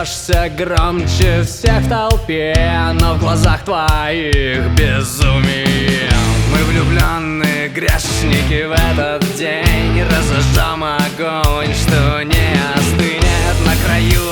смеешься громче всех в толпе, но в глазах твоих безумие. Мы влюбленные грешники в этот день, разожжем огонь, что не остынет на краю